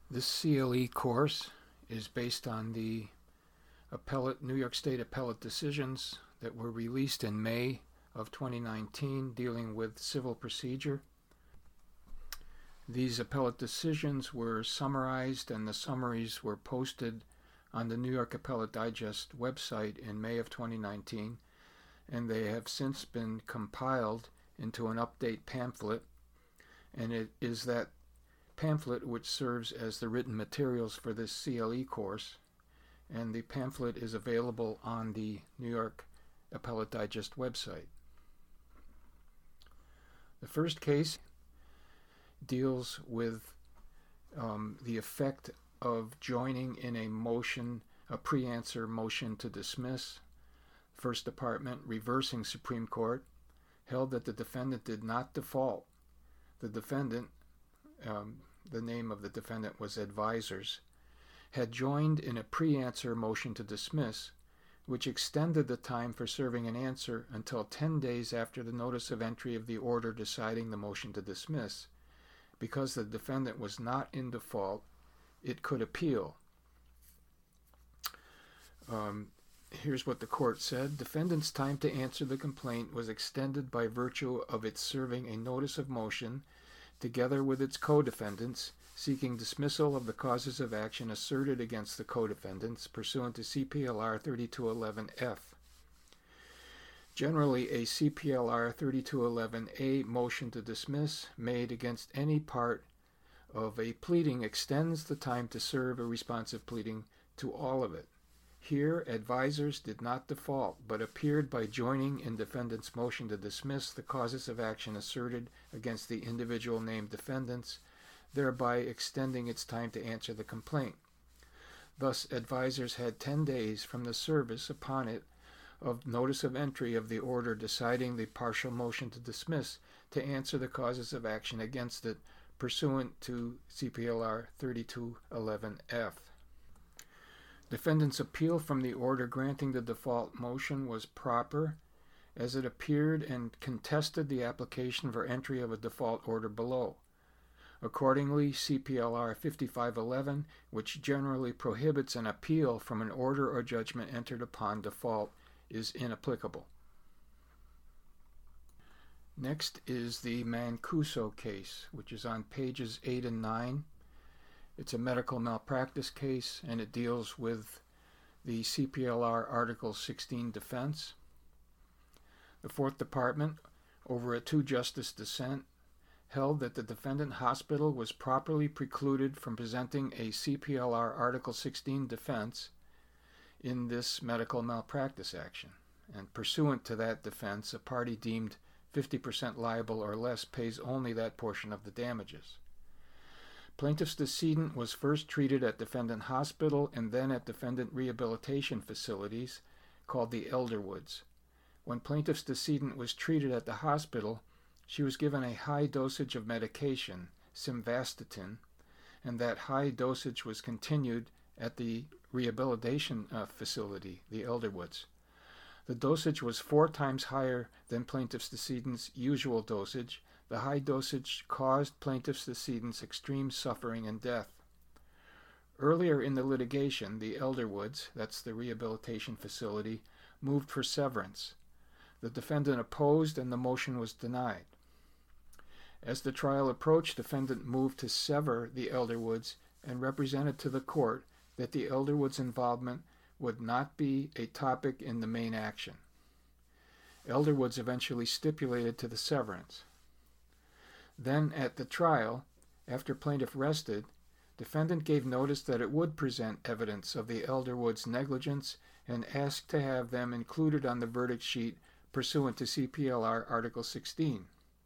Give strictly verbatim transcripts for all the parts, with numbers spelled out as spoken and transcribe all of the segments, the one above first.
This C L E course is based on the appellate New York State appellate decisions that were released in May of twenty nineteen dealing with civil procedure. These appellate decisions were summarized and the summaries were posted on the New York Appellate Digest website in May of twenty nineteen, and they have since been compiled into an update pamphlet, and it is that pamphlet which serves as the written materials for this C L E course, and the pamphlet is available on the New York Appellate Digest website. The first case deals with um, the effect of joining in a motion, a pre-answer motion to dismiss. First Department, reversing Supreme Court, held that the defendant did not default. The defendant, um, the name of the defendant was Advisors, had joined in a pre-answer motion to dismiss, which extended the time for serving an answer until ten days after the notice of entry of the order deciding the motion to dismiss. Because the defendant was not in default, it could appeal. Um, here's what the court said. Defendant's time to answer the complaint was extended by virtue of its serving a notice of motion, together with its co-defendants, seeking dismissal of the causes of action asserted against the co-defendants pursuant to C P L R thirty-two eleven F. Generally, a C P L R thirty-two eleven A motion to dismiss made against any part of a pleading extends the time to serve a responsive pleading to all of it. Here, Advisors did not default, but appeared by joining in defendant's motion to dismiss the causes of action asserted against the individual named defendants, thereby extending its time to answer the complaint. Thus, Advisors had ten days from the service upon it of notice of entry of the order deciding the partial motion to dismiss to answer the causes of action against it pursuant to C P L R thirty-two eleven F. Defendant's appeal from the order granting the default motion was proper, as it appeared and contested the application for entry of a default order below. Accordingly, C P L R fifty-five eleven, which generally prohibits an appeal from an order or judgment entered upon default, is inapplicable. Next is the Mancuso case, which is on pages eight and nine. It's a medical malpractice case, and it deals with the C P L R Article sixteen defense. The Fourth Department, over a two-justice dissent, held that the defendant hospital was properly precluded from presenting a C P L R Article sixteen defense in this medical malpractice action. And pursuant to that defense, a party deemed fifty percent liable or less pays only that portion of the damages. Plaintiff's decedent was first treated at defendant hospital and then at defendant rehabilitation facilities called the Elderwoods. When plaintiff's decedent was treated at the hospital, she was given a high dosage of medication, simvastatin, and that high dosage was continued at the rehabilitation uh, facility, the Elderwoods. The dosage was four times higher than plaintiff's decedent's usual dosage. The high dosage caused plaintiff's decedent's extreme suffering and death. Earlier in the litigation, the Elderwoods, that's the rehabilitation facility, moved for severance. The defendant opposed and the motion was denied. As the trial approached, defendant moved to sever the Elderwoods and represented to the court that the Elderwoods' involvement would not be a topic in the main action. Elderwoods eventually stipulated to the severance. Then at the trial, after plaintiff rested, defendant gave notice that it would present evidence of the Elderwoods' negligence and asked to have them included on the verdict sheet pursuant to C P L R Article sixteen.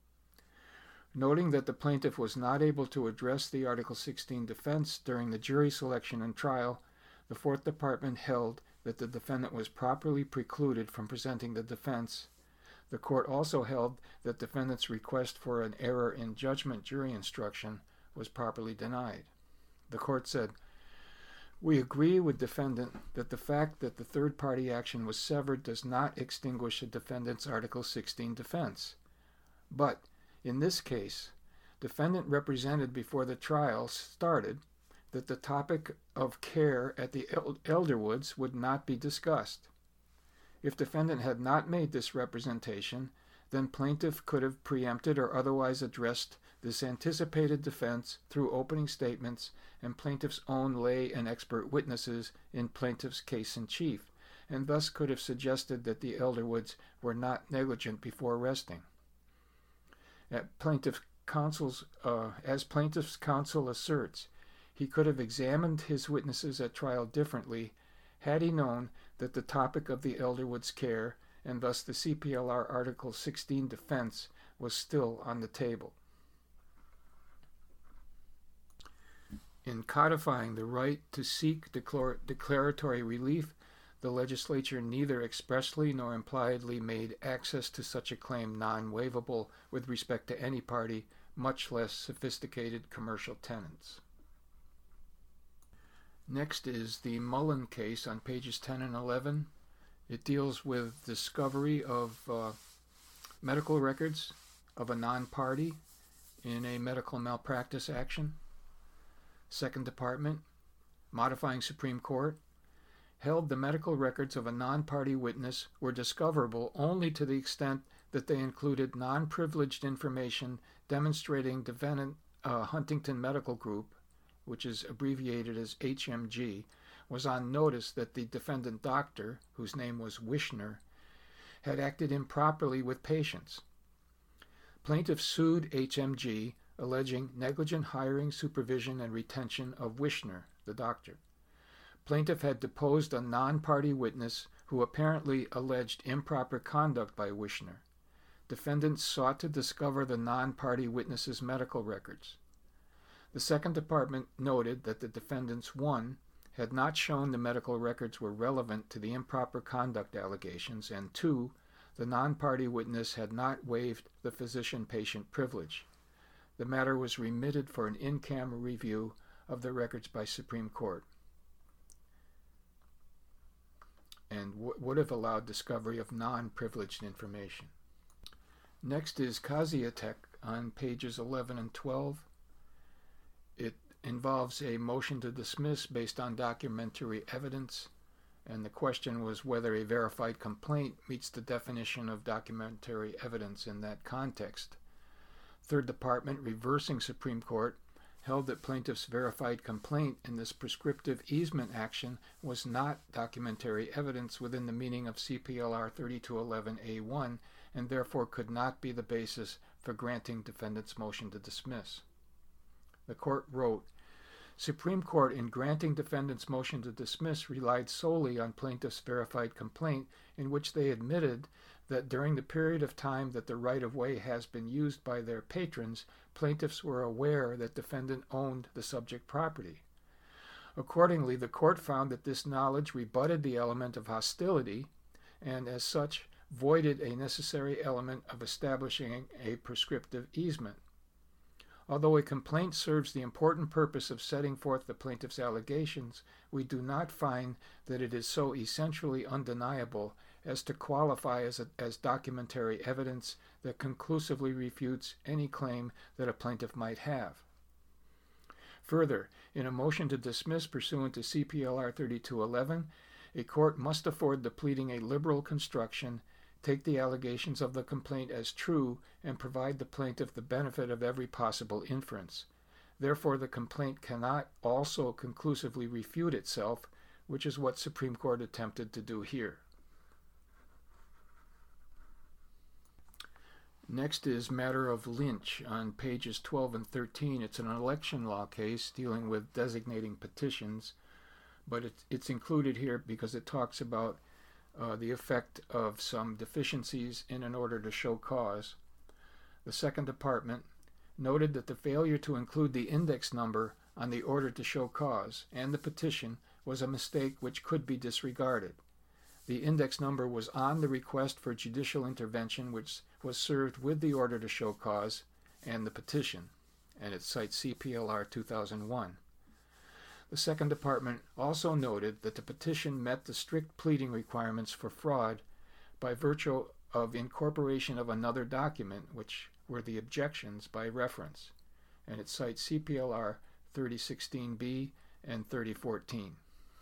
Noting that the plaintiff was not able to address the Article sixteen defense during the jury selection and trial, the Fourth Department held that the defendant was properly precluded from presenting the defense. The court also held that defendant's request for an error in judgment jury instruction was properly denied. The court said, "We agree with defendant that the fact that the third-party action was severed does not extinguish the defendant's Article sixteen defense. But in this case, defendant represented before the trial started that the topic of care at the Elderwoods would not be discussed. If defendant had not made this representation, then plaintiff could have preempted or otherwise addressed this anticipated defense through opening statements and plaintiff's own lay and expert witnesses in plaintiff's case in chief, and thus could have suggested that the Elderwoods were not negligent before arresting. At plaintiff's counsel's, uh, as plaintiff's counsel asserts, he could have examined his witnesses at trial differently had he known that the topic of the Elderwoods' care, and thus the C P L R Article sixteen defense, was still on the table. In codifying the right to seek declar- declaratory relief, the legislature neither expressly nor impliedly made access to such a claim non-waivable with respect to any party, much less sophisticated commercial tenants. Next is the Mullen case on pages ten and eleven. It deals with discovery of uh, medical records of a non-party in a medical malpractice action. Second Department, modifying Supreme Court, held the medical records of a non-party witness were discoverable only to the extent that they included non-privileged information demonstrating defendant uh, Huntington Medical Group, which is abbreviated as H M G, was on notice that the defendant doctor, whose name was Wishner, had acted improperly with patients. Plaintiff sued H M G, alleging negligent hiring, supervision, and retention of Wishner, the doctor. Plaintiff had deposed a non-party witness who apparently alleged improper conduct by Wishner. Defendants sought to discover the non-party witness's medical records. The Second Department noted that the defendants, one, had not shown the medical records were relevant to the improper conduct allegations, and two, the non-party witness had not waived the physician-patient privilege. The matter was remitted for an in-camera review of the records by Supreme Court, and w- would have allowed discovery of non-privileged information. Next is Kaziatek on pages eleven and twelve. It involves a motion to dismiss based on documentary evidence, and the question was whether a verified complaint meets the definition of documentary evidence in that context. Third Department, reversing Supreme Court, held that plaintiff's verified complaint in this prescriptive easement action was not documentary evidence within the meaning of C P L R thirty-two eleven A one, and therefore could not be the basis for granting defendant's motion to dismiss. The court wrote, Supreme Court, in granting defendant's motion to dismiss, relied solely on plaintiff's verified complaint, in which they admitted that during the period of time that the right-of-way has been used by their patrons, plaintiffs were aware that defendant owned the subject property. Accordingly, the court found that this knowledge rebutted the element of hostility, and as such voided a necessary element of establishing a prescriptive easement. Although a complaint serves the important purpose of setting forth the plaintiff's allegations, we do not find that it is so essentially undeniable as to qualify as, a, as documentary evidence that conclusively refutes any claim that a plaintiff might have. Further, in a motion to dismiss pursuant to C P L R thirty-two eleven, a court must afford the pleading a liberal construction, take the allegations of the complaint as true, and provide the plaintiff the benefit of every possible inference. Therefore, the complaint cannot also conclusively refute itself, which is what Supreme Court attempted to do here. Next is matter of Lynch on pages twelve and thirteen. It's an election law case dealing with designating petitions, but it, it's included here because it talks about uh, the effect of some deficiencies in an order to show cause. The Second Department noted that the failure to include the index number on the order to show cause and the petition was a mistake which could be disregarded. The index number was on the request for judicial intervention, which was served with the order to show cause and the petition, and it cites C P L R two thousand one. The Second Department also noted that the petition met the strict pleading requirements for fraud by virtue of incorporation of another document, which were the objections by reference, and it cites C P L R thirty sixteen B and thirty fourteen.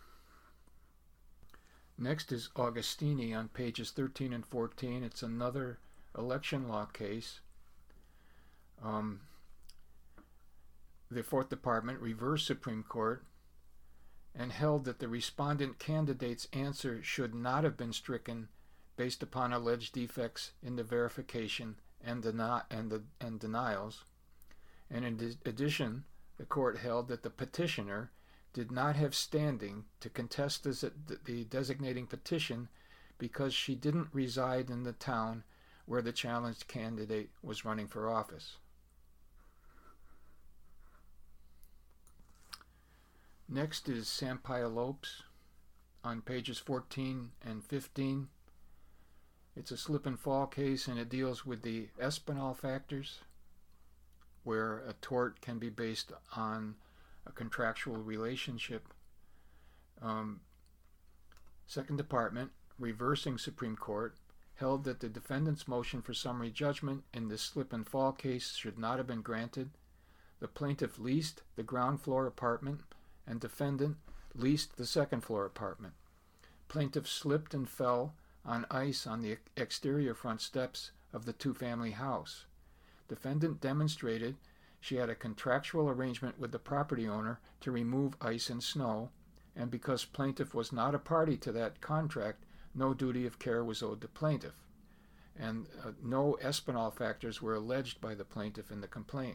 Next is Augustini on pages thirteen and fourteen. It's another election law case. Um, the Fourth Department reversed Supreme Court and held that the respondent candidate's answer should not have been stricken based upon alleged defects in the verification and, deni- and, the, and denials. And in d- addition, the court held that the petitioner did not have standing to contest the, the designating petition because she didn't reside in the town where the challenged candidate was running for office. Next is Sampaio Lopes on pages fourteen and fifteen. It's a slip and fall case, and it deals with the Espinal factors, where a tort can be based on a contractual relationship. Um, Second Department, reversing Supreme Court, held that the defendant's motion for summary judgment in this slip and fall case should not have been granted. The plaintiff leased the ground floor apartment and defendant leased the second floor apartment. Plaintiff slipped and fell on ice on the exterior front steps of the two-family house. Defendant demonstrated she had a contractual arrangement with the property owner to remove ice and snow, and because plaintiff was not a party to that contract, no duty of care was owed to plaintiff, and uh, no Espinal factors were alleged by the plaintiff in the complaint.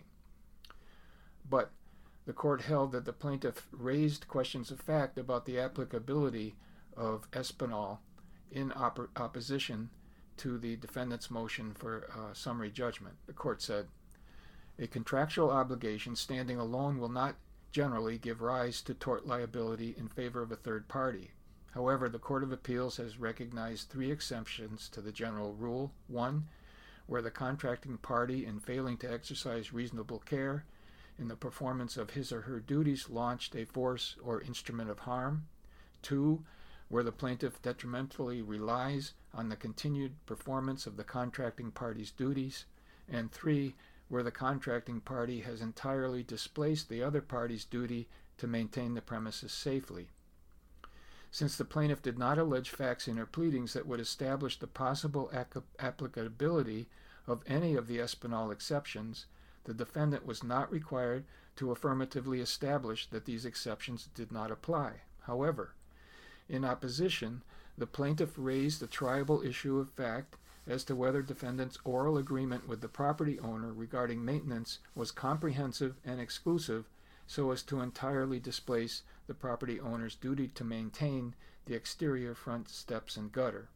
But the court held that the plaintiff raised questions of fact about the applicability of Espinal in op- opposition to the defendant's motion for uh, summary judgment. The court said, a contractual obligation standing alone will not generally give rise to tort liability in favor of a third party. However, the Court of Appeals has recognized three exceptions to the general rule. One, where the contracting party, in failing to exercise reasonable care in the performance of his or her duties, launched a force or instrument of harm. Two, where the plaintiff detrimentally relies on the continued performance of the contracting party's duties. And three, where the contracting party has entirely displaced the other party's duty to maintain the premises safely. Since the plaintiff did not allege facts in her pleadings that would establish the possible ac- applicability of any of the Espinal exceptions, the defendant was not required to affirmatively establish that these exceptions did not apply. However, in opposition, the plaintiff raised a triable issue of fact as to whether defendant's oral agreement with the property owner regarding maintenance was comprehensive and exclusive so as to entirely displace the property owner's duty to maintain the exterior front steps and gutter.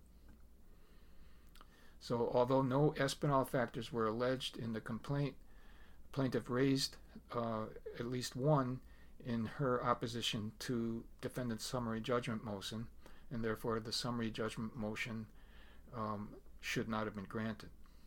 So although no Espinal factors were alleged in the complaint, plaintiff raised uh, at least one in her opposition to defendant's summary judgment motion, and therefore the summary judgment motion um, should not have been granted.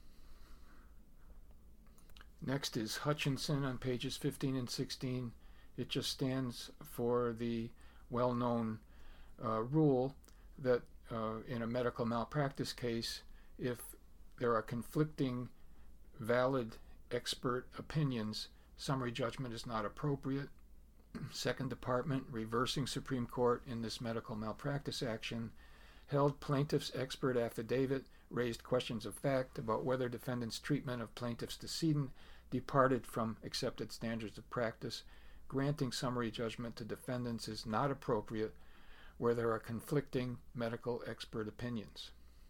Next is Hutchinson on pages fifteen and sixteen. It just stands for the well-known uh, rule that uh, in a medical malpractice case, if there are conflicting valid expert opinions, summary judgment is not appropriate. Second Department, reversing Supreme Court in this medical malpractice action, held plaintiff's expert affidavit raised questions of fact about whether defendant's treatment of plaintiff's decedent departed from accepted standards of practice. Granting summary judgment to defendants is not appropriate where there are conflicting medical expert opinions.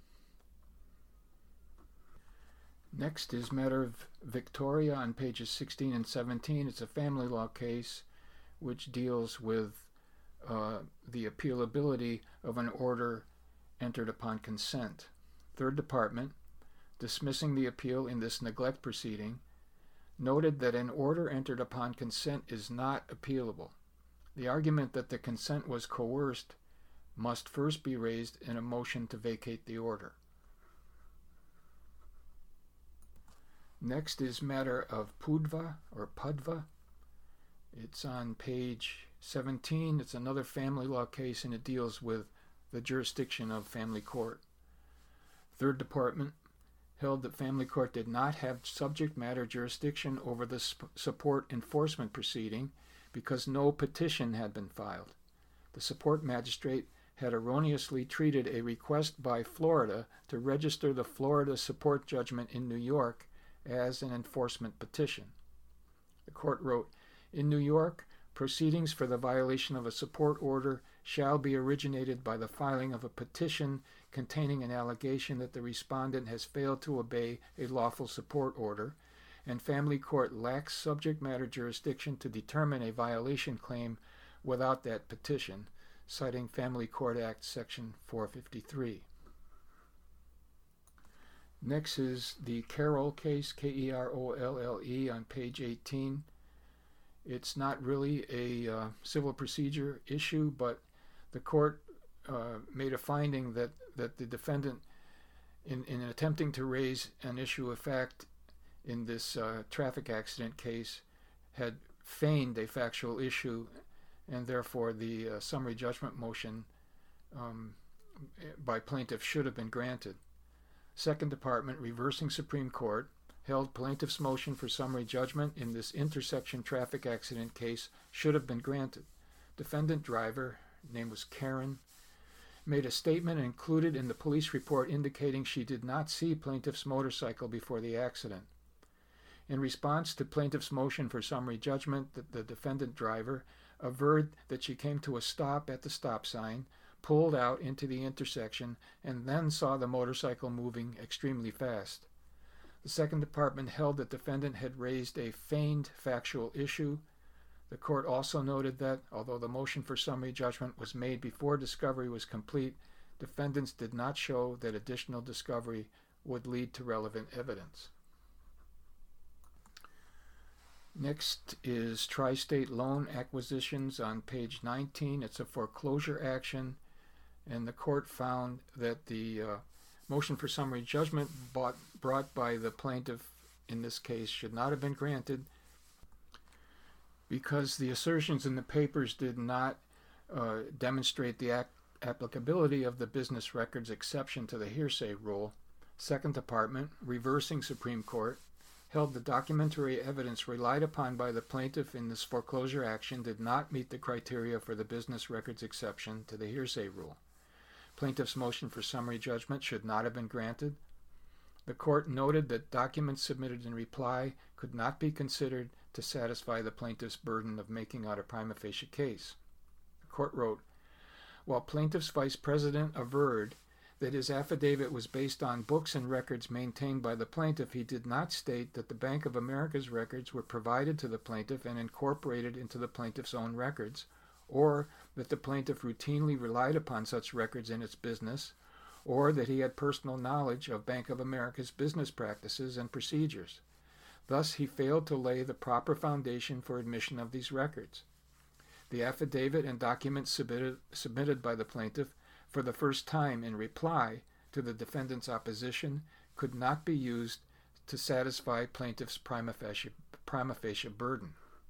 Next is matter of Victoria on pages sixteen and seventeen. It's a family law case which deals with uh, the appealability of an order entered upon consent. Third Department, dismissing the appeal in this neglect proceeding, noted that an order entered upon consent is not appealable. The argument that the consent was coerced must first be raised in a motion to vacate the order. Next is matter of Pudva or Pudva. It's on page seventeen. It's another family law case, and it deals with the jurisdiction of family court. Third Department held that family court did not have subject matter jurisdiction over the sp- support enforcement proceeding because no petition had been filed. The support magistrate had erroneously treated a request by Florida to register the Florida support judgment in New York as an enforcement petition. The court wrote, "In New York, proceedings for the violation of a support order shall be originated by the filing of a petition containing an allegation that the respondent has failed to obey a lawful support order, and family court lacks subject matter jurisdiction to determine a violation claim without that petition," citing Family Court Act Section four fifty-three. Next is the Carroll case, K E R O L L E, on page eighteen. It's not really a uh, civil procedure issue, but the court uh, made a finding that, that the defendant, in, in attempting to raise an issue of fact in this uh, traffic accident case, had feigned a factual issue, and therefore the uh, summary judgment motion um, by plaintiff should have been granted. Second Department, reversing Supreme Court, held plaintiff's motion for summary judgment in this intersection traffic accident case should have been granted. Defendant driver, name was Karen, made a statement included in the police report indicating she did not see plaintiff's motorcycle before the accident. In response to plaintiff's motion for summary judgment, the, the defendant driver averred that she came to a stop at the stop sign, pulled out into the intersection, and then saw the motorcycle moving extremely fast. The Second Department held that defendant had raised a feigned factual issue. The court also noted that, although the motion for summary judgment was made before discovery was complete, defendants did not show that additional discovery would lead to relevant evidence. Next is Tri-State Loan Acquisitions on page nineteen. It's a foreclosure action, and the court found that the uh, motion for summary judgment bought, brought by the plaintiff in this case should not have been granted because the assertions in the papers did not uh, demonstrate the ac- applicability of the business records exception to the hearsay rule. Second Department, reversing Supreme Court, held the documentary evidence relied upon by the plaintiff in this foreclosure action did not meet the criteria for the business records exception to the hearsay rule. Plaintiff's motion for summary judgment should not have been granted. The court noted that documents submitted in reply could not be considered to satisfy the plaintiff's burden of making out a prima facie case. The court wrote, "While plaintiff's vice president averred that his affidavit was based on books and records maintained by the plaintiff, he did not state that the Bank of America's records were provided to the plaintiff and incorporated into the plaintiff's own records, or that the plaintiff routinely relied upon such records in its business, or that he had personal knowledge of Bank of America's business practices and procedures. Thus, he failed to lay the proper foundation for admission of these records. The affidavit and documents submitted, submitted by the plaintiff for the first time in reply to the defendant's opposition could not be used to satisfy plaintiff's prima facie, prima facie burden."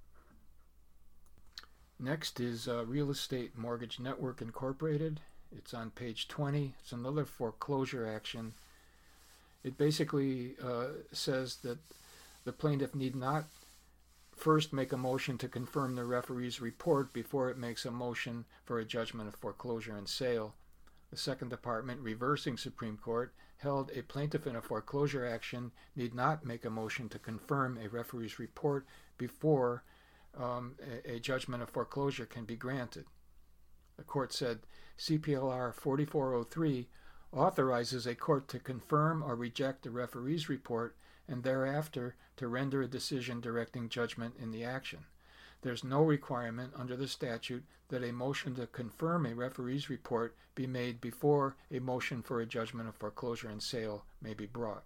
Next is uh, Real Estate Mortgage Network Incorporated. It's on page twenty. It's another foreclosure action. It basically uh, says that the plaintiff need not first make a motion to confirm the referee's report before it makes a motion for a judgment of foreclosure and sale. The Second Department, reversing Supreme Court, held a plaintiff in a foreclosure action need not make a motion to confirm a referee's report before um, a, a judgment of foreclosure can be granted. The court said C P L R forty-four oh three authorizes a court to confirm or reject a referee's report and thereafter to render a decision directing judgment in the action. There's no requirement under the statute that a motion to confirm a referee's report be made before a motion for a judgment of foreclosure and sale may be brought.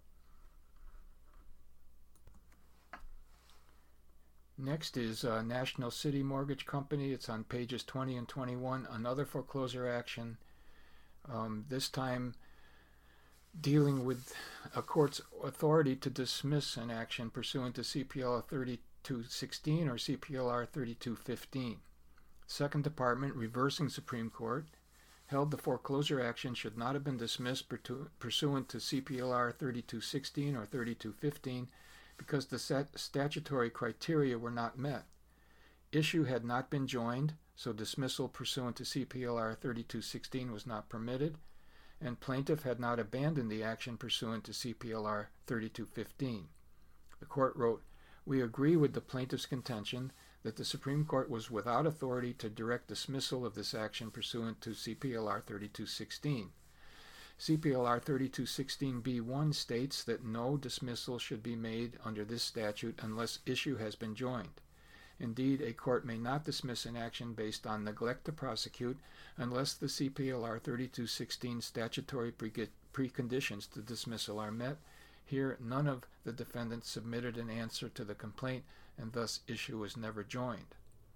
Next is uh, National City Mortgage Company. It's on pages twenty and twenty-one, another foreclosure action, um, this time dealing with a court's authority to dismiss an action pursuant to C P L R thirty-two sixteen or C P L R thirty-two fifteen. Second Department, reversing Supreme Court, held the foreclosure action should not have been dismissed pursuant to C P L R thirty-two sixteen or thirty-two fifteen because the statutory criteria were not met. issue had not been joined, so dismissal pursuant to C P L R thirty-two sixteen was not permitted, and plaintiff had not abandoned the action pursuant to C P L R thirty-two fifteen. The court wrote, "We agree with the plaintiff's contention that the Supreme Court was without authority to direct dismissal of this action pursuant to C P L R thirty-two sixteen. C P L R thirty-two sixteen B one states that no dismissal should be made under this statute unless issue has been joined. Indeed, a court may not dismiss an action based on neglect to prosecute unless the C P L R thirty-two sixteen statutory pre- preconditions to dismissal are met. Here, none of the defendants submitted an answer to the complaint, and thus issue was never joined."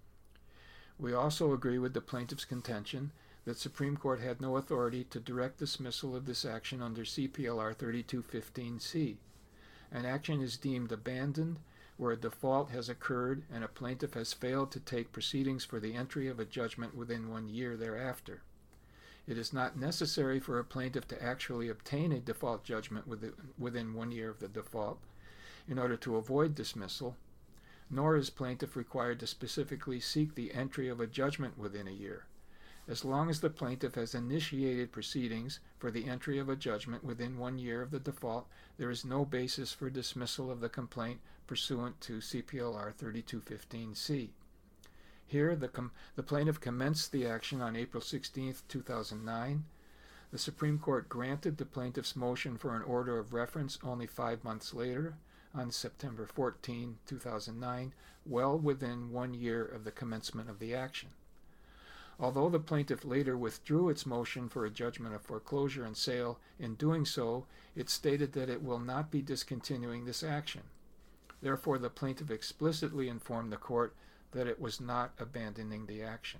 We also agree with the plaintiff's contention that Supreme Court had no authority to direct dismissal of this action under C P L R thirty-two fifteen C. An action is deemed abandoned where a default has occurred and a plaintiff has failed to take proceedings for the entry of a judgment within one year thereafter. It is not necessary for a plaintiff to actually obtain a default judgment within one year of the default in order to avoid dismissal, nor is plaintiff required to specifically seek the entry of a judgment within a year. As long as the plaintiff has initiated proceedings for the entry of a judgment within one year of the default, there is no basis for dismissal of the complaint pursuant to C P L R thirty-two fifteen C. Here, the, com- the plaintiff commenced the action on April sixteenth, two thousand nine. The Supreme Court granted the plaintiff's motion for an order of reference only five months later, on September fourteenth, two thousand nine, well within one year of the commencement of the action. Although the plaintiff later withdrew its motion for a judgment of foreclosure and sale, in doing so, it stated that it will not be discontinuing this action. Therefore, the plaintiff explicitly informed the court that it was not abandoning the action.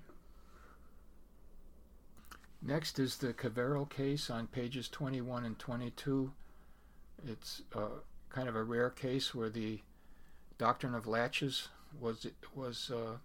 Next is the Cavero case on pages twenty-one and twenty-two. It's uh, kind of a rare case where the doctrine of laches was was uh,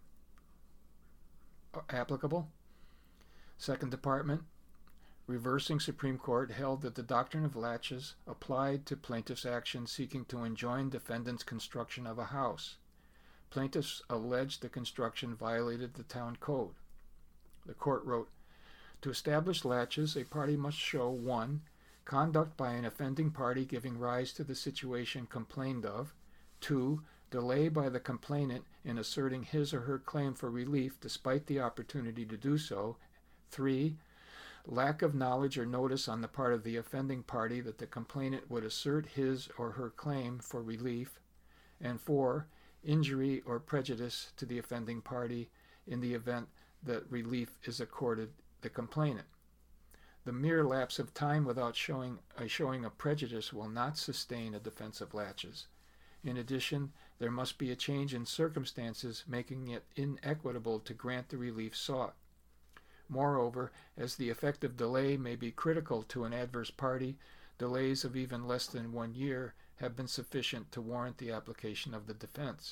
applicable. Second Department, reversing Supreme Court, held that the doctrine of laches applied to plaintiff's action seeking to enjoin defendant's construction of a house. Plaintiffs alleged the construction violated the town code. The court wrote, "To establish laches, a party must show one, conduct by an offending party giving rise to the situation complained of, two, delay by the complainant in asserting his or her claim for relief despite the opportunity to do so, three, lack of knowledge or notice on the part of the offending party that the complainant would assert his or her claim for relief, and four, injury or prejudice to the offending party in the event that relief is accorded the complainant. The mere lapse of time without showing a showing of prejudice will not sustain a defense of laches. In addition, there must be a change in circumstances making it inequitable to grant the relief sought. Moreover, as the effective delay may be critical to an adverse party, delays of even less than one year have been sufficient to warrant the application of the defense."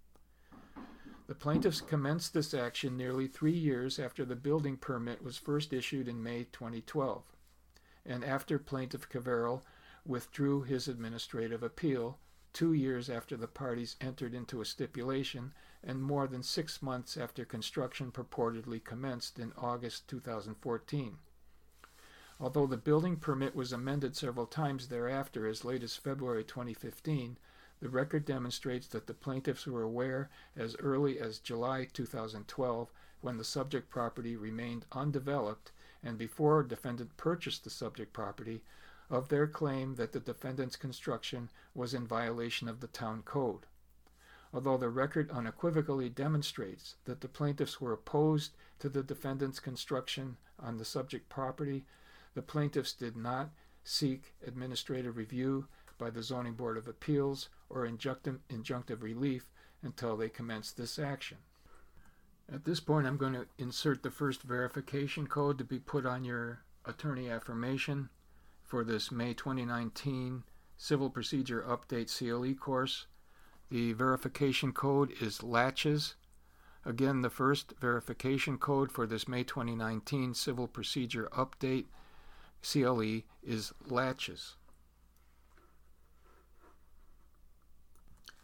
The plaintiffs commenced this action nearly three years after the building permit was first issued in May twenty twelve, and after Plaintiff Cavero withdrew his administrative appeal, two years after the parties entered into a stipulation, and more than six months after construction purportedly commenced in August two thousand fourteen. Although the building permit was amended several times thereafter as late as February twenty fifteen, the record demonstrates that the plaintiffs were aware as early as July two thousand twelve, when the subject property remained undeveloped, and before defendant purchased the subject property, of their claim that the defendant's construction was in violation of the town code. Although the record unequivocally demonstrates that the plaintiffs were opposed to the defendant's construction on the subject property, the plaintiffs did not seek administrative review by the Zoning Board of Appeals or injunctive, injunctive relief until they commenced this action. At this point, I'm going to insert the first verification code to be put on your attorney affirmation for this May twenty nineteen Civil Procedure Update C L E course. The verification code is laches. Again, the first verification code for this May twenty nineteen Civil Procedure Update C L E is laches.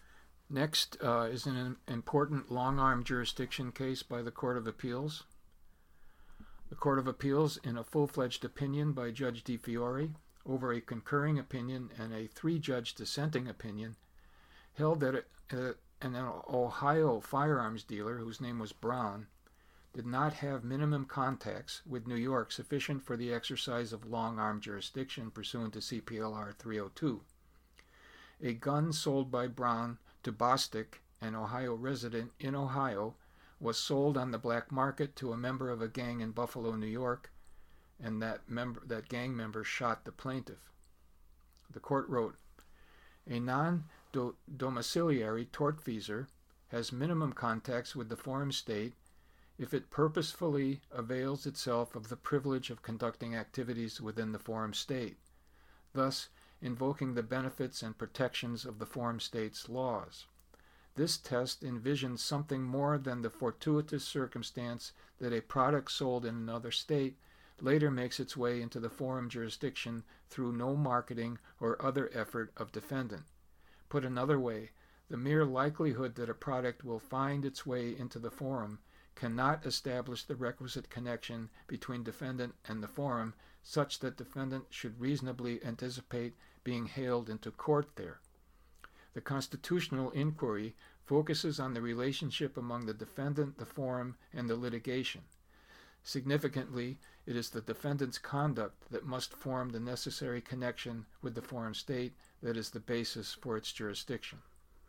Next uh, is an important long-arm jurisdiction case by the Court of Appeals. The Court of Appeals, in a full-fledged opinion by Judge DiFiore over a concurring opinion and a three-judge dissenting opinion, held that a, a, an Ohio firearms dealer, whose name was Brown, did not have minimum contacts with New York sufficient for the exercise of long-arm jurisdiction pursuant to C P L R three oh two. A gun sold by Brown to Bostic, an Ohio resident in Ohio, was sold on the black market to a member of a gang in Buffalo, New York, and that member, that gang member shot the plaintiff. The court wrote, a non-domiciliary tortfeasor has minimum contacts with the forum state if it purposefully avails itself of the privilege of conducting activities within the forum state, thus invoking the benefits and protections of the forum state's laws. This test envisions something more than the fortuitous circumstance that a product sold in another state later makes its way into the forum jurisdiction through no marketing or other effort of defendant. Put another way, the mere likelihood that a product will find its way into the forum cannot establish the requisite connection between defendant and the forum such that defendant should reasonably anticipate being hailed into court there. The constitutional inquiry focuses on the relationship among the defendant, the forum, and the litigation. Significantly, it is the defendant's conduct that must form the necessary connection with the forum state that is the basis for its jurisdiction.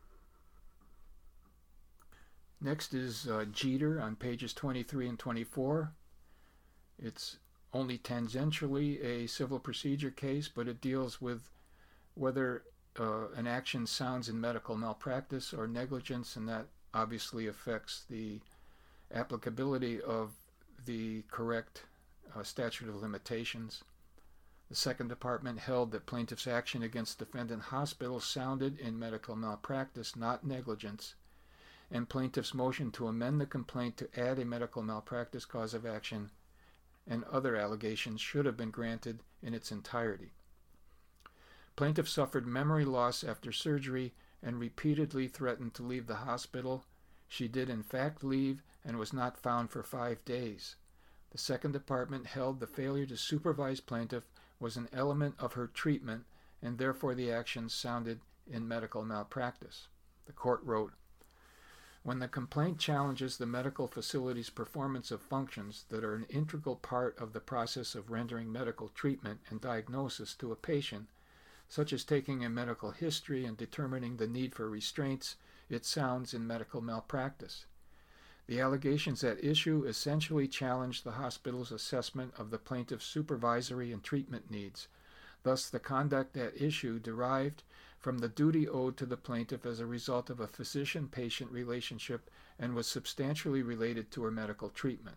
Next is uh, Jeter on pages twenty-three and twenty-four. It's only tangentially a civil procedure case, but it deals with whether uh, an action sounds in medical malpractice or negligence, and that obviously affects the applicability of the correct uh, statute of limitations. The Second Department held that plaintiff's action against defendant hospital sounded in medical malpractice, not negligence, and plaintiff's motion to amend the complaint to add a medical malpractice cause of action and other allegations should have been granted in its entirety. Plaintiff suffered memory loss after surgery and repeatedly threatened to leave the hospital. She did in fact leave and was not found for five days. The Second Department held the failure to supervise plaintiff was an element of her treatment, and therefore the action sounded in medical malpractice. The court wrote, when the complaint challenges the medical facility's performance of functions that are an integral part of the process of rendering medical treatment and diagnosis to a patient, such as taking a medical history and determining the need for restraints, it sounds in medical malpractice. The allegations at issue essentially challenge the hospital's assessment of the plaintiff's supervisory and treatment needs. Thus, the conduct at issue derived from the duty owed to the plaintiff as a result of a physician-patient relationship and was substantially related to her medical treatment.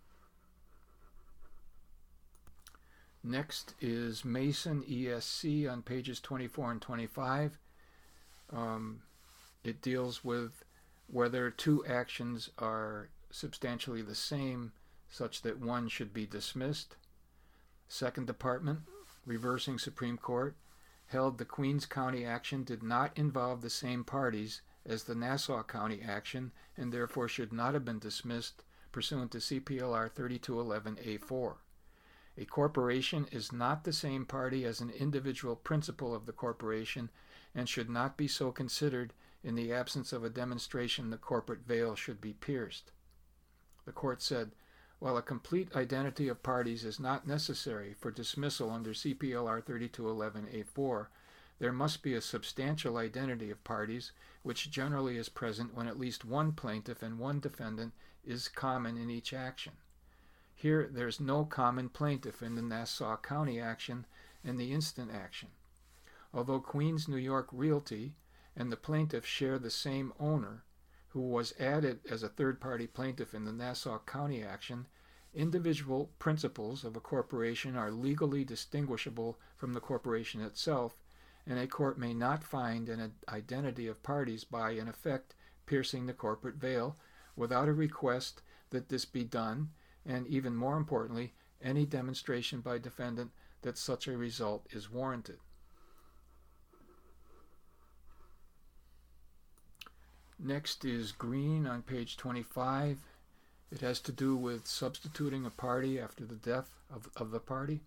Next is Mason E S C on pages twenty-four and twenty-five. Um, it deals with whether two actions are substantially the same such that one should be dismissed. Second Department, reversing Supreme Court, held the Queens County action did not involve the same parties as the Nassau County action and therefore should not have been dismissed pursuant to C P L R thirty-two eleven A four. A corporation is not the same party as an individual principal of the corporation and should not be so considered in the absence of a demonstration the corporate veil should be pierced. The court said, while a complete identity of parties is not necessary for dismissal under C P L R thirty-two eleven A four, there must be a substantial identity of parties, which generally is present when at least one plaintiff and one defendant is common in each action. Here, there's no common plaintiff in the Nassau County action and the instant action. Although Queens New York Realty and the plaintiff share the same owner, who was added as a third-party plaintiff in the Nassau County action, individual principals of a corporation are legally distinguishable from the corporation itself, and a court may not find an identity of parties by, in effect, piercing the corporate veil without a request that this be done, and even more importantly, any demonstration by defendant that such a result is warranted. Next is Green on page twenty-five. It has to do with substituting a party after the death of, of the party.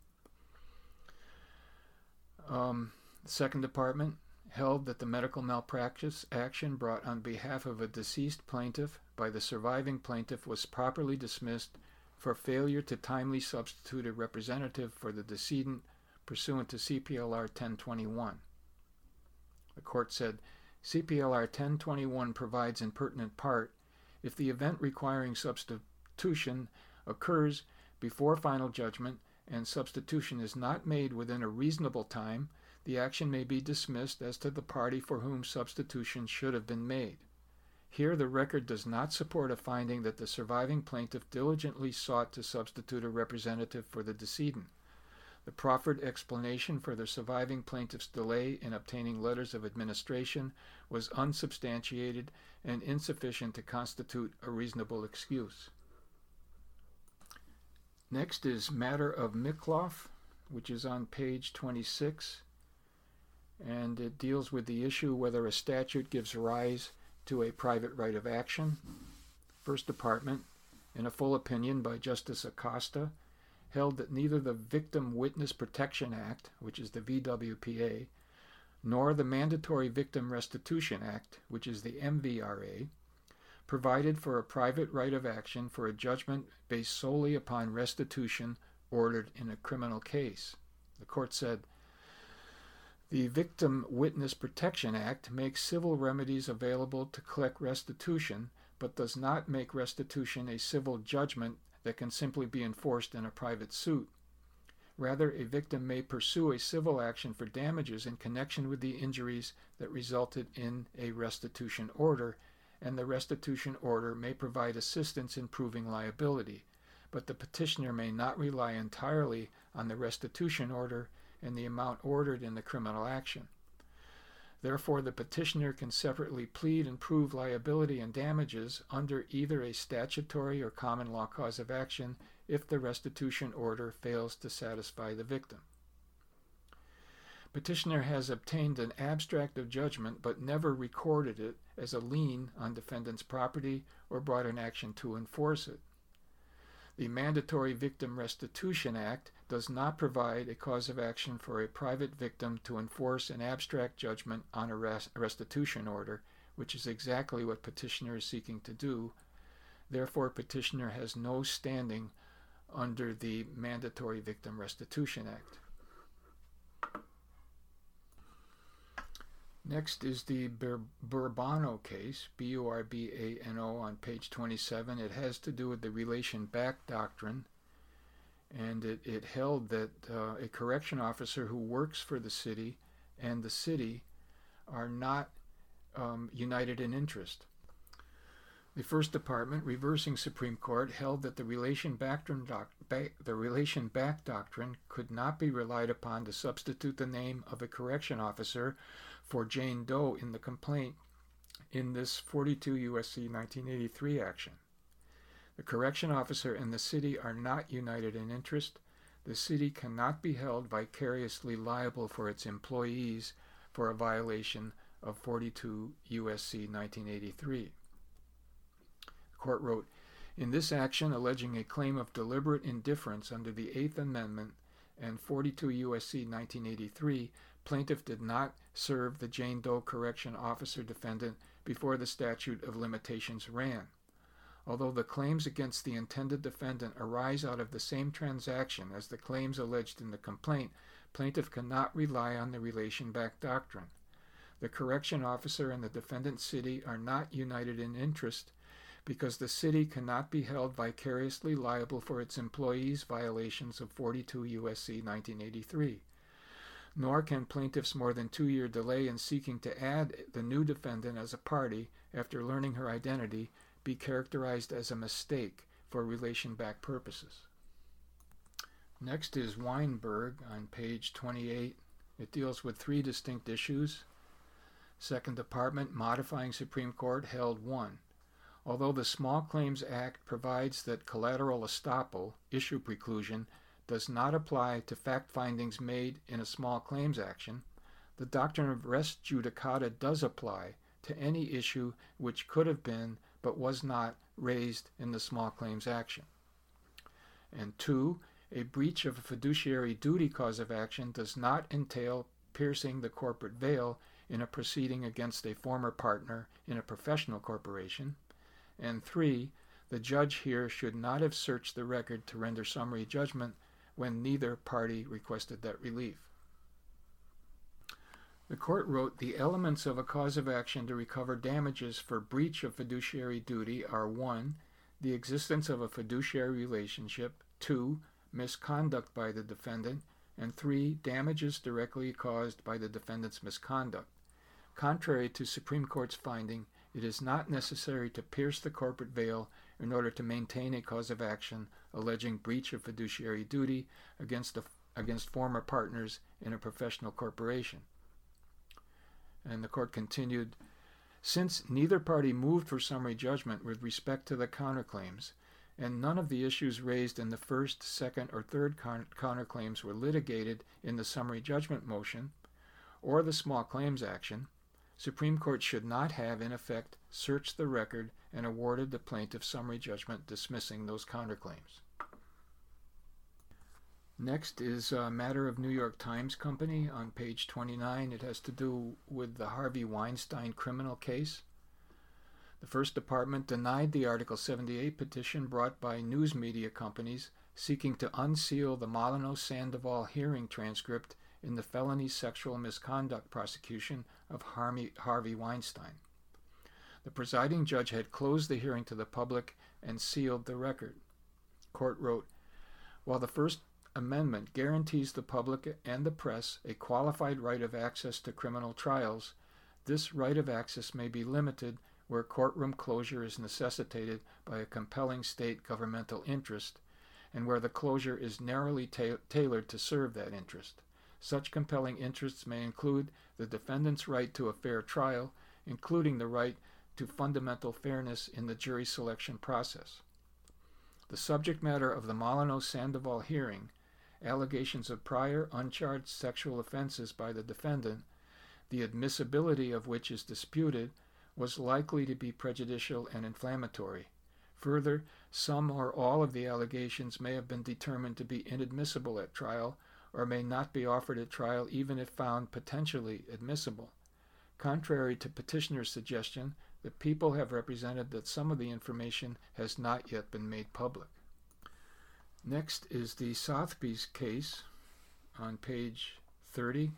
Um, the Second Department held that the medical malpractice action brought on behalf of a deceased plaintiff by the surviving plaintiff was properly dismissed for failure to timely substitute a representative for the decedent pursuant to C P L R ten twenty-one. The court said, C P L R ten twenty-one provides in pertinent part, if the event requiring substitution occurs before final judgment and substitution is not made within a reasonable time, the action may be dismissed as to the party for whom substitution should have been made. Here the record does not support a finding that the surviving plaintiff diligently sought to substitute a representative for the decedent. The proffered explanation for the surviving plaintiff's delay in obtaining letters of administration was unsubstantiated and insufficient to constitute a reasonable excuse. Next is Matter of Mikloff, which is on page twenty-six, and it deals with the issue whether a statute gives rise to a private right of action. First Department, in a full opinion by Justice Acosta, held that neither the Victim Witness Protection Act, which is the V W P A, nor the Mandatory Victim Restitution Act, which is the M V R A, provided for a private right of action for a judgment based solely upon restitution ordered in a criminal case. The court said, the Victim Witness Protection Act makes civil remedies available to collect restitution, but does not make restitution a civil judgment that can simply be enforced in a private suit. Rather, a victim may pursue a civil action for damages in connection with the injuries that resulted in a restitution order, and the restitution order may provide assistance in proving liability, but the petitioner may not rely entirely on the restitution order and the amount ordered in the criminal action. Therefore, the petitioner can separately plead and prove liability and damages under either a statutory or common law cause of action if the restitution order fails to satisfy the victim. Petitioner has obtained an abstract of judgment but never recorded it as a lien on defendant's property or brought an action to enforce it. The Mandatory Victim Restitution Act does not provide a cause of action for a private victim to enforce an abstract judgment on a res- restitution order, which is exactly what petitioner is seeking to do. Therefore, petitioner has no standing under the Mandatory Victim Restitution Act. Next is the Bur- Burbano case, B U R B A N O, on page twenty-seven. It has to do with the relation back doctrine, and it, it held that uh, a correction officer who works for the city and the city are not um, united in interest. The First Department, reversing Supreme Court, held that the relation back, doc, back, the relation back doctrine could not be relied upon to substitute the name of a correction officer for Jane Doe in the complaint in this forty-two U S C nineteen eighty-three action. The correction officer and the city are not united in interest. The city cannot be held vicariously liable for its employees for a violation of forty-two U S C nineteen eighty-three. The court wrote, in this action alleging a claim of deliberate indifference under the Eighth Amendment and forty-two U S C nineteen eighty-three, plaintiff did not serve the Jane Doe correction officer defendant before the statute of limitations ran. Although the claims against the intended defendant arise out of the same transaction as the claims alleged in the complaint, plaintiff cannot rely on the relation back doctrine. The correction officer and the defendant city are not united in interest because the city cannot be held vicariously liable for its employees' violations of forty-two U S C nineteen eighty-three. Nor can plaintiff's more than two-year delay in seeking to add the new defendant as a party after learning her identity be characterized as a mistake for relation back purposes. Next is Weinberg on page twenty-eight. It deals with three distinct issues. Second Department, modifying Supreme Court, held one. Although the Small Claims Act provides that collateral estoppel, issue preclusion, does not apply to fact findings made in a small claims action, the doctrine of res judicata does apply to any issue which could have been but was not raised in the small claims action. And two, a breach of a fiduciary duty cause of action does not entail piercing the corporate veil in a proceeding against a former partner in a professional corporation. And three, the judge here should not have searched the record to render summary judgment when neither party requested that relief. The court wrote, the elements of a cause of action to recover damages for breach of fiduciary duty are one, the existence of a fiduciary relationship, two, misconduct by the defendant, and three, damages directly caused by the defendant's misconduct. Contrary to Supreme Court's finding, it is not necessary to pierce the corporate veil in order to maintain a cause of action alleging breach of fiduciary duty against, a, against former partners in a professional corporation. And the court continued, since neither party moved for summary judgment with respect to the counterclaims, and none of the issues raised in the first, second, or third counterclaims were litigated in the summary judgment motion or the small claims action, Supreme Court should not have, in effect, searched the record and awarded the plaintiff summary judgment dismissing those counterclaims. Next is a matter of New York Times Company on page twenty-nine. It has to do with the Harvey Weinstein criminal case. The First Department denied the Article seventy-eight petition brought by news media companies seeking to unseal the Molyneux-Sandoval hearing transcript in the felony sexual misconduct prosecution of Harvey Weinstein. The presiding judge had closed the hearing to the public and sealed the record. Court wrote, while the First Amendment guarantees the public and the press a qualified right of access to criminal trials, this right of access may be limited where courtroom closure is necessitated by a compelling state governmental interest, and where the closure is narrowly ta- tailored to serve that interest. Such compelling interests may include the defendant's right to a fair trial, including the right to fundamental fairness in the jury selection process. The subject matter of the Molyneux-Sandoval hearing, allegations of prior uncharged sexual offenses by the defendant, the admissibility of which is disputed, was likely to be prejudicial and inflammatory. Further, some or all of the allegations may have been determined to be inadmissible at trial, or may not be offered at trial even if found potentially admissible. Contrary to petitioner's suggestion, the people have represented that some of the information has not yet been made public. Next is the Sotheby's case on page thirty.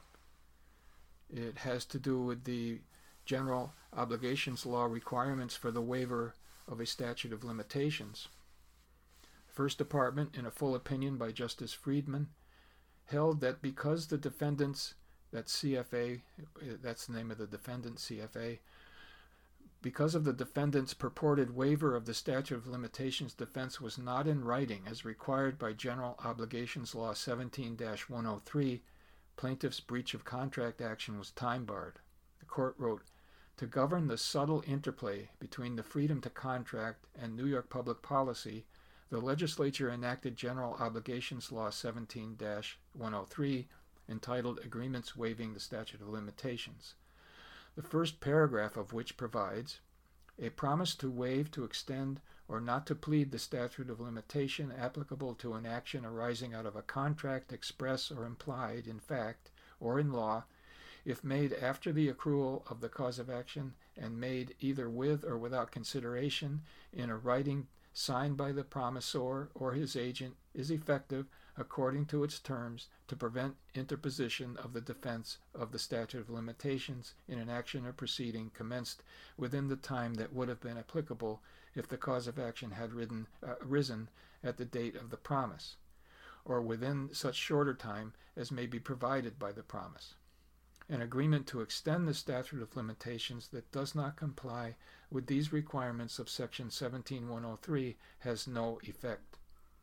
It has to do with the general obligations law requirements for the waiver of a statute of limitations. First Department, in a full opinion by Justice Friedman, held that because the defendants, that's C F A, that's the name of the defendant, C F A, because of the defendant's purported waiver of the statute of limitations defense was not in writing as required by General Obligations Law seventeen dash one oh three, plaintiff's breach of contract action was time-barred. The court wrote, to govern the subtle interplay between the freedom to contract and New York public policy, the legislature enacted General Obligations Law seventeen dash one oh three, entitled Agreements Waiving the Statute of Limitations, the first paragraph of which provides, a promise to waive, to extend, or not to plead the statute of limitation applicable to an action arising out of a contract express or implied in fact or in law, if made after the accrual of the cause of action and made either with or without consideration in a writing signed by the promisor or his agent, is effective according to its terms to prevent interposition of the defense of the statute of limitations in an action or proceeding commenced within the time that would have been applicable if the cause of action had ridden, uh, arisen at the date of the promise, or within such shorter time as may be provided by the promise. An agreement to extend the statute of limitations that does not comply with these requirements of Section seventeen dash one oh three has no effect.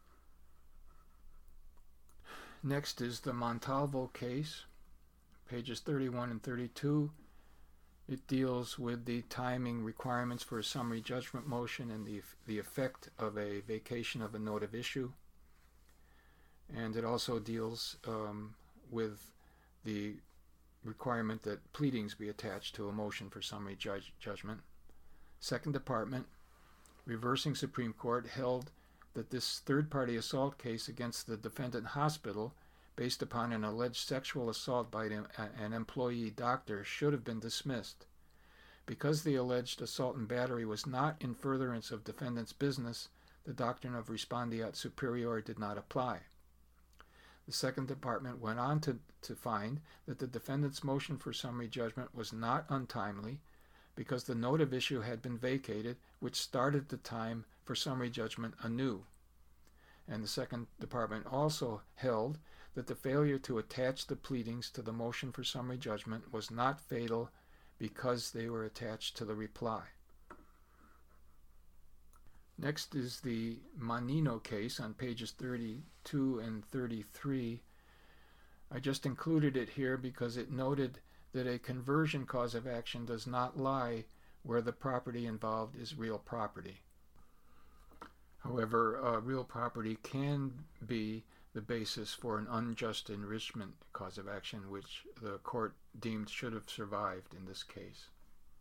Next is the Montalvo case, pages thirty-one and thirty-two. It deals with the timing requirements for a summary judgment motion and the, the effect of a vacation of a note of issue. And it also deals um, with the requirement that pleadings be attached to a motion for summary judge judgment. Second Department, reversing Supreme Court, held that this third-party assault case against the defendant hospital, based upon an alleged sexual assault by an employee doctor, should have been dismissed. Because the alleged assault and battery was not in furtherance of defendant's business, the doctrine of respondeat superior did not apply. The Second Department went on to, to find that the defendant's motion for summary judgment was not untimely because the note of issue had been vacated, which started the time for summary judgment anew. And the Second Department also held that the failure to attach the pleadings to the motion for summary judgment was not fatal because they were attached to the reply. Next is the Manino case on pages thirty-two and thirty-three. I just included it here because it noted that a conversion cause of action does not lie where the property involved is real property. However, uh, real property can be the basis for an unjust enrichment cause of action, which the court deemed should have survived in this case.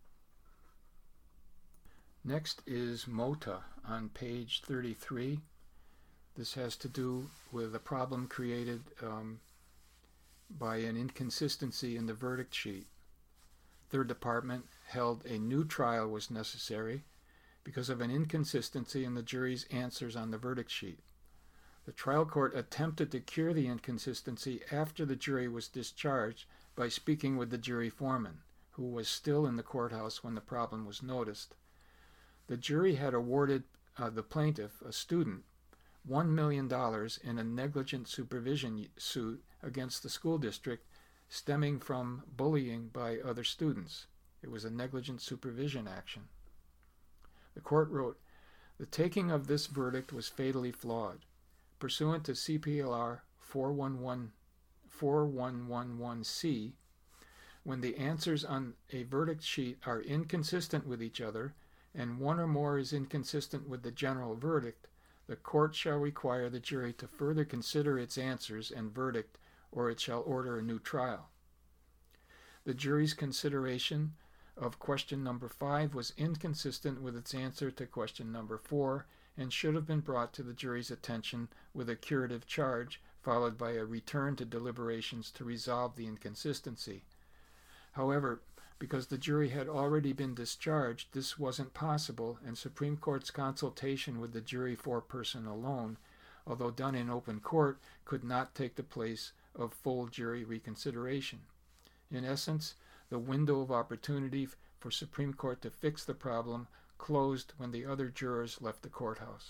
Next is Mota on page thirty-three. This has to do with a problem created um, by an inconsistency in the verdict sheet. Third Department held a new trial was necessary because of an inconsistency in the jury's answers on the verdict sheet. The trial court attempted to cure the inconsistency after the jury was discharged by speaking with the jury foreman, who was still in the courthouse when the problem was noticed. The jury had awarded uh, the plaintiff, a student, one million dollars in a negligent supervision suit against the school district stemming from bullying by other students. It was a negligent supervision action. The court wrote, "The taking of this verdict was fatally flawed. Pursuant to C P L R four one one one C, when the answers on a verdict sheet are inconsistent with each other, and one or more is inconsistent with the general verdict, the court shall require the jury to further consider its answers and verdict, or it shall order a new trial." The jury's consideration of question number five was inconsistent with its answer to question number four and should have been brought to the jury's attention with a curative charge, followed by a return to deliberations to resolve the inconsistency. However, because the jury had already been discharged, this wasn't possible, and Supreme Court's consultation with the jury foreperson alone, although done in open court, could not take the place of full jury reconsideration. In essence, the window of opportunity for Supreme Court to fix the problem closed when the other jurors left the courthouse.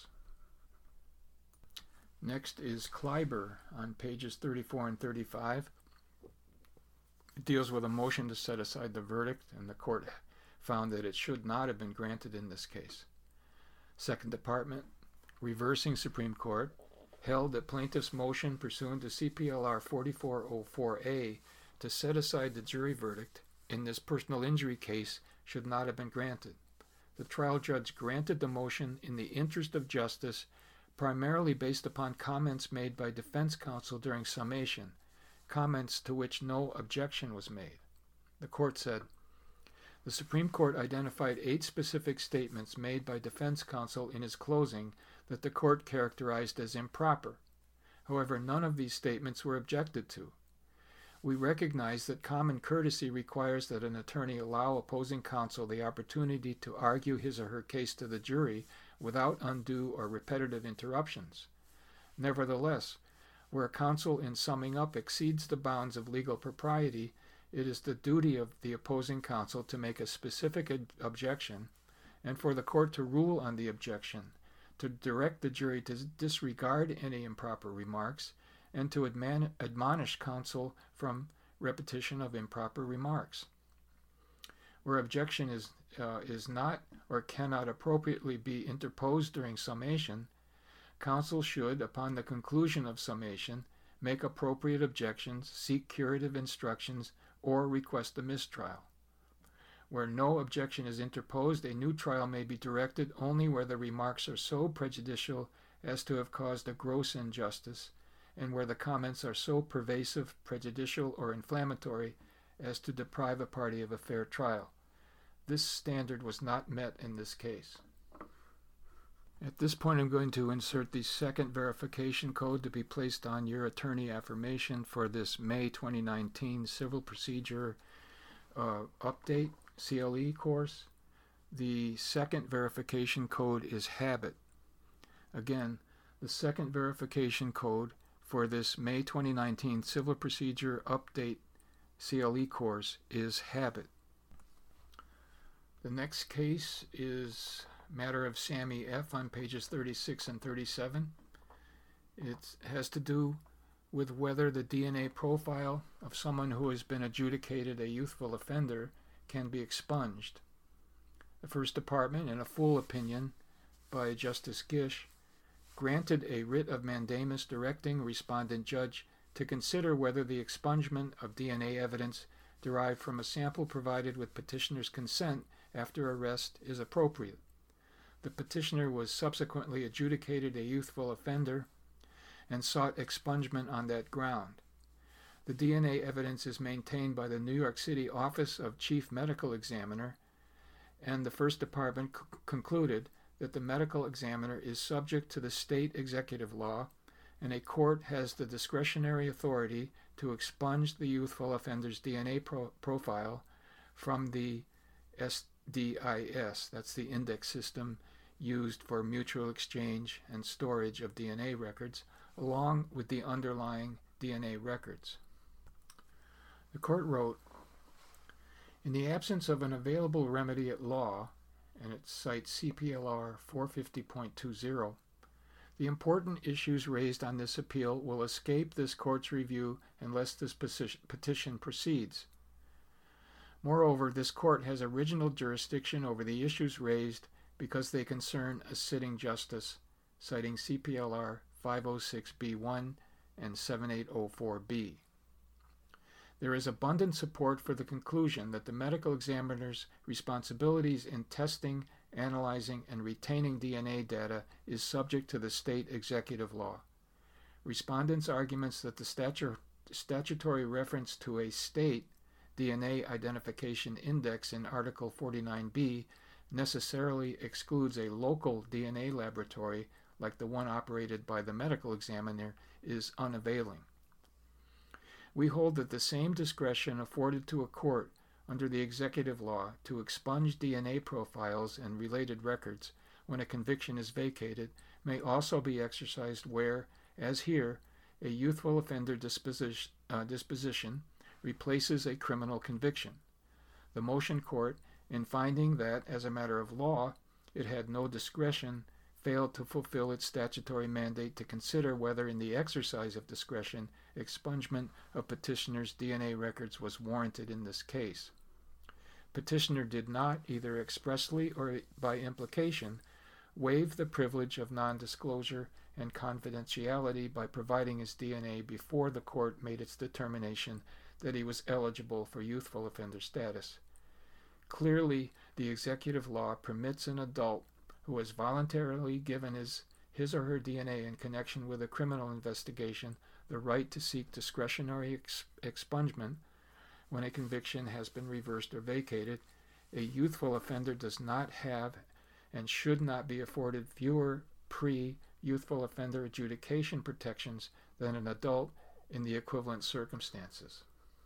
Next is Kleiber on pages thirty-four and thirty-five. It deals with a motion to set aside the verdict, and the court found that it should not have been granted in this case. Second Department, reversing Supreme Court, held that plaintiff's motion pursuant to C P L R forty-four oh four A to set aside the jury verdict in this personal injury case should not have been granted. The trial judge granted the motion in the interest of justice, primarily based upon comments made by defense counsel during summation, comments to which no objection was made. The court said, "The Supreme Court identified eight specific statements made by defense counsel in his closing that the court characterized as improper. However, none of these statements were objected to. We recognize that common courtesy requires that an attorney allow opposing counsel the opportunity to argue his or her case to the jury without undue or repetitive interruptions. Nevertheless, where counsel in summing up exceeds the bounds of legal propriety, it is the duty of the opposing counsel to make a specific ob- objection and for the court to rule on the objection, to direct the jury to disregard any improper remarks, and to admon- admonish counsel from repetition of improper remarks. Where objection is, uh, is not or cannot appropriately be interposed during summation, counsel should, upon the conclusion of summation, make appropriate objections, seek curative instructions, or request a mistrial. Where no objection is interposed, a new trial may be directed only where the remarks are so prejudicial as to have caused a gross injustice, and where the comments are so pervasive, prejudicial, or inflammatory as to deprive a party of a fair trial. This standard was not met in this case. At this point, I'm going to insert the second verification code to be placed on your attorney affirmation for this May twenty nineteen Civil Procedure uh, Update C L E course. The second verification code is HABIT. Again, the second verification code for this May twenty nineteen Civil Procedure Update C L E course is HABIT. The next case is matter of Sammy F. on pages thirty-six and thirty-seven. It has to do with whether the D N A profile of someone who has been adjudicated a youthful offender can be expunged. The First Department, in a full opinion by Justice Gish, granted a writ of mandamus directing respondent judge to consider whether the expungement of D N A evidence derived from a sample provided with petitioner's consent after arrest is appropriate. The petitioner was subsequently adjudicated a youthful offender and sought expungement on that ground. The D N A evidence is maintained by the New York City Office of Chief Medical Examiner, and the First Department c- concluded that the medical examiner is subject to the state executive law, and a court has the discretionary authority to expunge the youthful offender's D N A pro- profile from the S D I S, that's the index system used for mutual exchange and storage of D N A records, along with the underlying D N A records. The court wrote, in the absence of an available remedy at law, and it cites C P L R four fifty point two zero, the important issues raised on this appeal will escape this court's review unless this petition proceeds. Moreover, this court has original jurisdiction over the issues raised because they concern a sitting justice, citing C P L R five oh six B one and seventy-eight oh four B. There is abundant support for the conclusion that the medical examiner's responsibilities in testing, analyzing, and retaining D N A data is subject to the state executive law. Respondents' arguments that the statu- statutory reference to a state D N A identification index in Article forty-nine B necessarily excludes a local D N A laboratory like the one operated by the medical examiner is unavailing. We hold that the same discretion afforded to a court under the executive law to expunge D N A profiles and related records when a conviction is vacated may also be exercised where, as here, a youthful offender disposition, uh, disposition replaces a criminal conviction. The motion court, in finding that, as a matter of law, it had no discretion, failed to fulfill its statutory mandate to consider whether, in the exercise of discretion, expungement of petitioner's D N A records was warranted in this case. Petitioner did not, either expressly or by implication, waive the privilege of nondisclosure and confidentiality by providing his D N A before the court made its determination that he was eligible for youthful offender status. Clearly, the executive law permits an adult who has voluntarily given his, his or her D N A in connection with a criminal investigation the right to seek discretionary ex- expungement when a conviction has been reversed or vacated. A youthful offender does not have and should not be afforded fewer pre-youthful offender adjudication protections than an adult in the equivalent circumstances.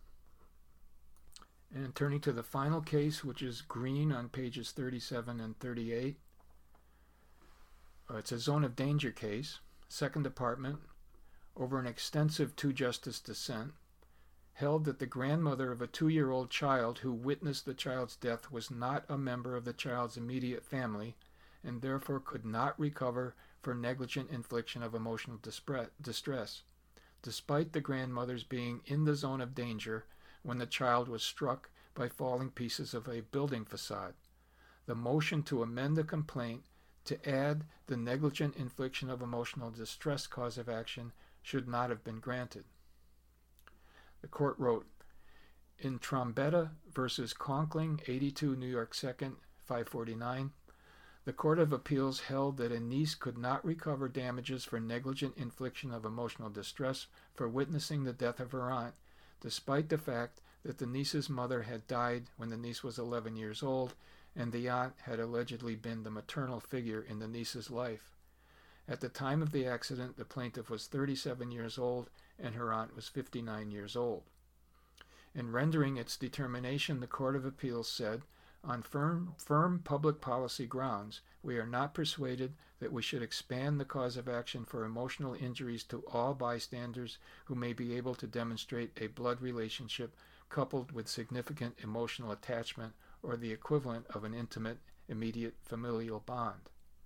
And turning to the final case, which is Green on pages thirty-seven and thirty-eight. Uh, it's a zone of danger case. Second Department, over an extensive two-justice dissent, held that the grandmother of a two-year-old child who witnessed the child's death was not a member of the child's immediate family and therefore could not recover for negligent infliction of emotional distress, despite the grandmother's being in the zone of danger when the child was struck by falling pieces of a building facade. The motion to amend the complaint to add the negligent infliction of emotional distress cause of action should not have been granted. The court wrote, in Trombetta versus Conkling, eighty-two New York second, five forty-nine, the Court of Appeals held that a niece could not recover damages for negligent infliction of emotional distress for witnessing the death of her aunt, despite the fact that the niece's mother had died when the niece was eleven years old, and the aunt had allegedly been the maternal figure in the niece's life. At the time of the accident, the plaintiff was thirty-seven years old and her aunt was fifty-nine years old. In rendering its determination, the Court of Appeals said, "On firm, firm public policy grounds, we are not persuaded that we should expand the cause of action for emotional injuries to all bystanders who may be able to demonstrate a blood relationship coupled with significant emotional attachment or the equivalent of an intimate, immediate familial bond."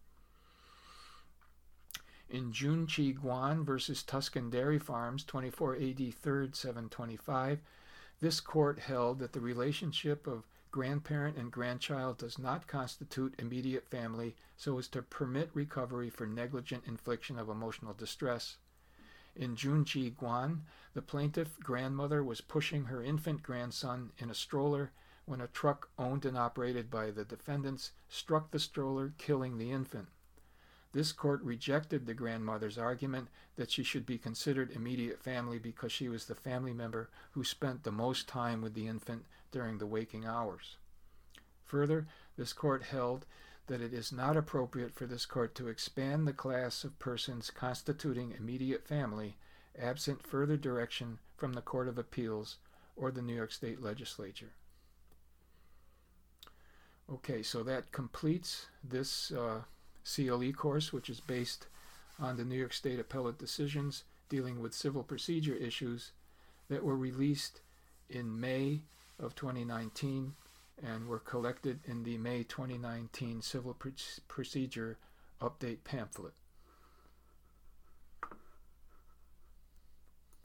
In Junchi Guan versus Tuscan Dairy Farms, twenty-four A D third seven twenty-five, this court held that the relationship of grandparent and grandchild does not constitute immediate family so as to permit recovery for negligent infliction of emotional distress. In Junchi Guan, the plaintiff grandmother was pushing her infant grandson in a stroller when a truck owned and operated by the defendants struck the stroller, killing the infant. This court rejected the grandmother's argument that she should be considered immediate family because she was the family member who spent the most time with the infant during the waking hours. Further, this court held that it is not appropriate for this court to expand the class of persons constituting immediate family absent further direction from the Court of Appeals or the New York State Legislature. Okay, so that completes this uh, C L E course, which is based on the New York State appellate decisions dealing with civil procedure issues that were released in May of twenty nineteen and were collected in the May twenty nineteen Civil Procedure Update pamphlet.